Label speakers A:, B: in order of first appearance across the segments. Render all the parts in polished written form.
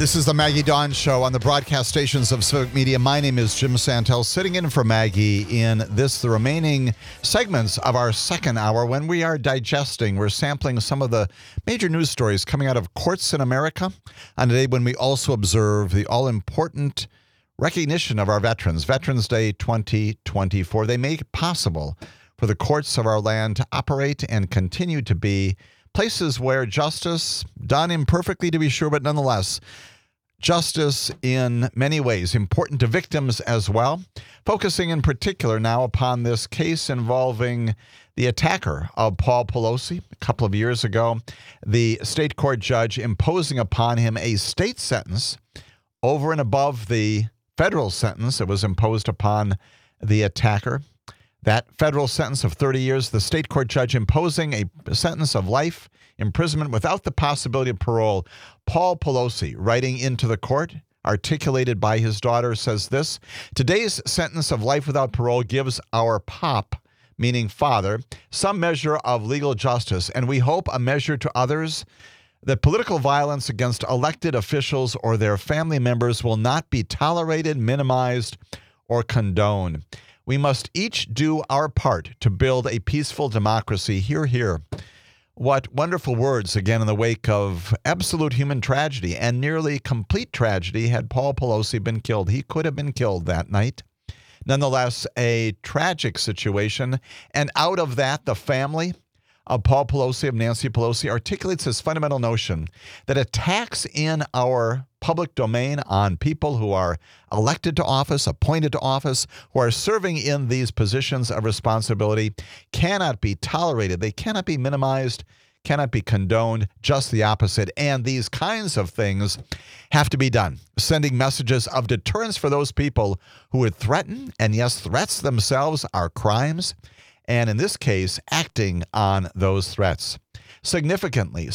A: This is the Maggie Dawn Show on the broadcast stations of Civic Media. My name is Jim Santel, sitting in for Maggie in the remaining segments of our second hour when we are digesting, we're sampling some of the major news stories coming out of courts in America on a day when we also observe the all-important recognition of our veterans, Veterans Day 2024. They make it possible for the courts of our land to operate and continue to be places where justice, done imperfectly to be sure, but nonetheless, justice in many ways, important to victims as well. Focusing in particular now upon this case involving the attacker of Paul Pelosi. A couple of years ago, the state court judge imposing upon him a state sentence over and above the federal sentence that was imposed upon the attacker. That federal sentence of 30 years, the state court judge imposing a sentence of life imprisonment without the possibility of parole. Paul Pelosi, writing into the court, articulated by his daughter, says this: "Today's sentence of life without parole gives our pop, meaning father, some measure of legal justice, and we hope a measure to others, that political violence against elected officials or their family members will not be tolerated, minimized, or condoned. We must each do our part to build a peaceful democracy." Hear, hear. What wonderful words, again, in the wake of absolute human tragedy and nearly complete tragedy had Paul Pelosi been killed. He could have been killed that night. Nonetheless, a tragic situation. And out of that, the family of Paul Pelosi, of Nancy Pelosi, articulates this fundamental notion that attacks in our public domain on people who are elected to office, appointed to office, who are serving in these positions of responsibility cannot be tolerated. They cannot be minimized, cannot be condoned, just the opposite. And these kinds of things have to be done, sending messages of deterrence for those people who would threaten, and yes, threats themselves are crimes, and in this case, acting on those threats. Significantly,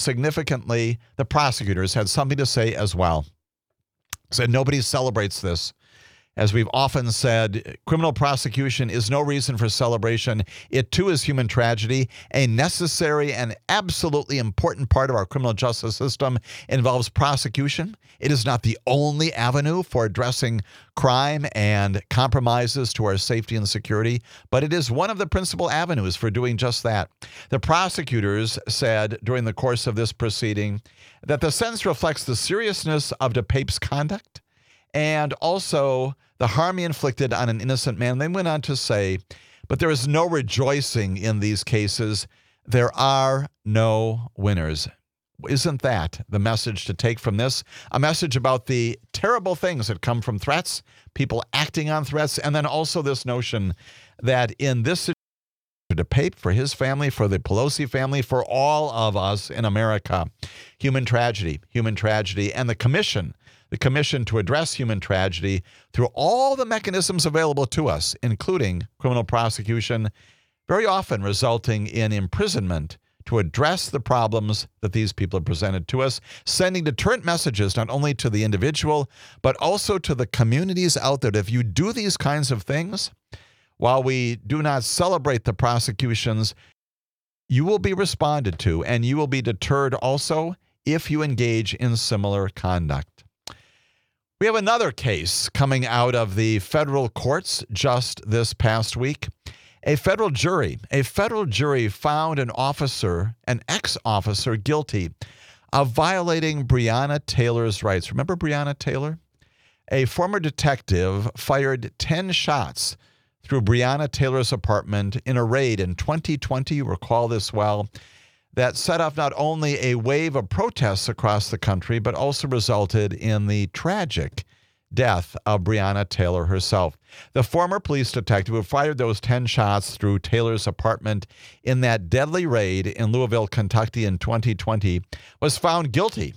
A: the prosecutors had something to say as well. Said nobody celebrates this. As we've often said, criminal prosecution is no reason for celebration. It too is human tragedy. A necessary and absolutely important part of our criminal justice system involves prosecution. It is not the only avenue for addressing crime and compromises to our safety and security, but it is one of the principal avenues for doing just that. The prosecutors said during the course of this proceeding that the sentence reflects the seriousness of DePape's conduct and also the harm he inflicted on an innocent man. They went on to say, but there is no rejoicing in these cases. There are no winners. Isn't that the message to take from this? A message about the terrible things that come from threats, people acting on threats, and then also this notion that in this situation, DePape, for his family, for the Pelosi family, for all of us in America, human tragedy, and the commission to address human tragedy through all the mechanisms available to us, including criminal prosecution, very often resulting in imprisonment to address the problems that these people have presented to us, sending deterrent messages not only to the individual, but also to the communities out there. If you do these kinds of things, while we do not celebrate the prosecutions, you will be responded to, and you will be deterred also if you engage in similar conduct. We have another case coming out of the federal courts just this past week. A federal jury found an ex-officer guilty of violating Breonna Taylor's rights. Remember Breonna Taylor? A former detective fired 10 shots through Breonna Taylor's apartment in a raid in 2020, you recall this well, that set off not only a wave of protests across the country, but also resulted in the tragic death of Breonna Taylor herself. The former police detective who fired those 10 shots through Taylor's apartment in that deadly raid in Louisville, Kentucky in 2020 was found guilty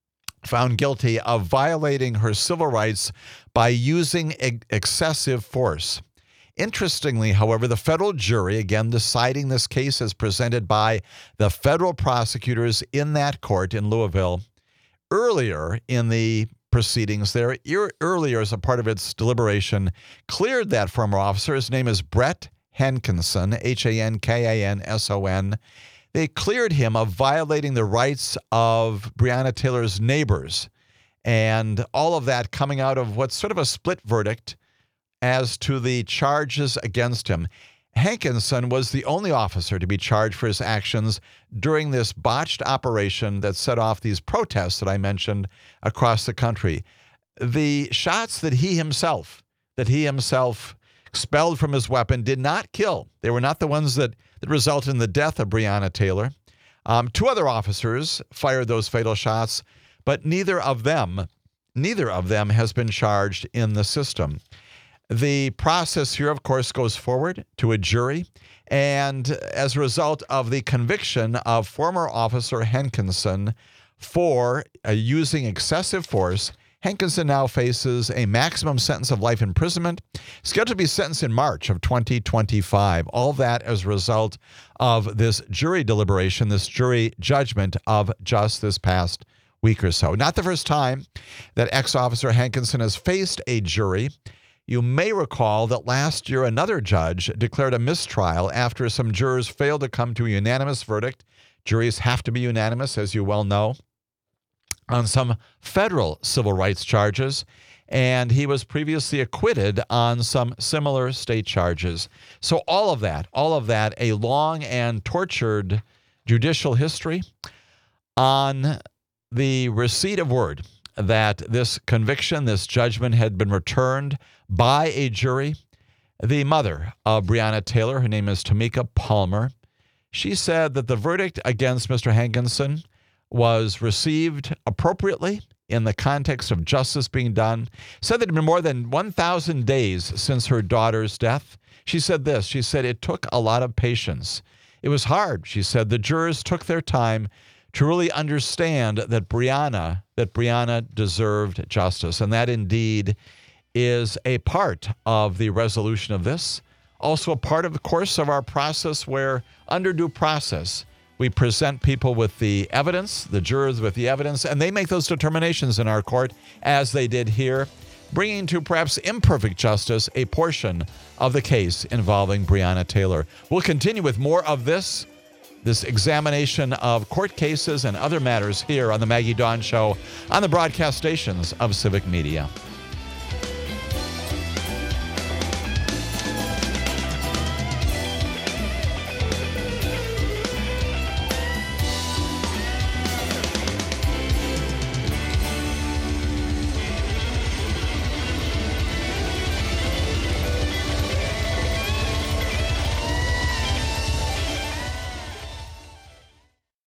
A: of violating her civil rights by using excessive force. Interestingly, however, the federal jury, again deciding this case as presented by the federal prosecutors in that court in Louisville, earlier in the proceedings there, earlier as a part of its deliberation, cleared that former officer. His name is Brett Hankinson, Hankinson. They cleared him of violating the rights of Breonna Taylor's neighbors And all of that coming out of what's sort of a split verdict as to the charges against him. Hankinson was the only officer to be charged for his actions during this botched operation that set off these protests that I mentioned across the country. The shots that he himself expelled from his weapon did not kill. They were not the ones that resulted in the death of Breonna Taylor. Two other officers fired those fatal shots, but neither of them has been charged in the system. The process here, of course, goes forward to a jury, and as a result of the conviction of former Officer Hankinson for using excessive force, Hankinson now faces a maximum sentence of life imprisonment, scheduled to be sentenced in March of 2025. All that as a result of this jury deliberation, this jury judgment of just this past week or so. Not the first time that ex-officer Hankinson has faced a jury. You may recall that last year another judge declared a mistrial after some jurors failed to come to a unanimous verdict. Juries have to be unanimous, as you well know, on some federal civil rights charges, and he was previously acquitted on some similar state charges. So all of that, a long and tortured judicial history on the receipt of word that this conviction, this judgment had been returned by a jury. The mother of Breonna Taylor, her name is Tamika Palmer, she said that the verdict against Mr. Hankinson was received appropriately in the context of justice being done. Said that it had been more than 1,000 days since her daughter's death. She said this, she said, "It took a lot of patience. It was hard," she said. "The jurors took their time to really understand that Breonna deserved justice." And that indeed is a part of the resolution of this. Also a part of the course of our process where, under due process, we present people with the evidence, the jurors with the evidence, and they make those determinations in our court, as they did here, bringing to perhaps imperfect justice a portion of the case involving Breonna Taylor. We'll continue with more of this examination of court cases and other matters here on the Maggie Dawn Show on the broadcast stations of Civic Media.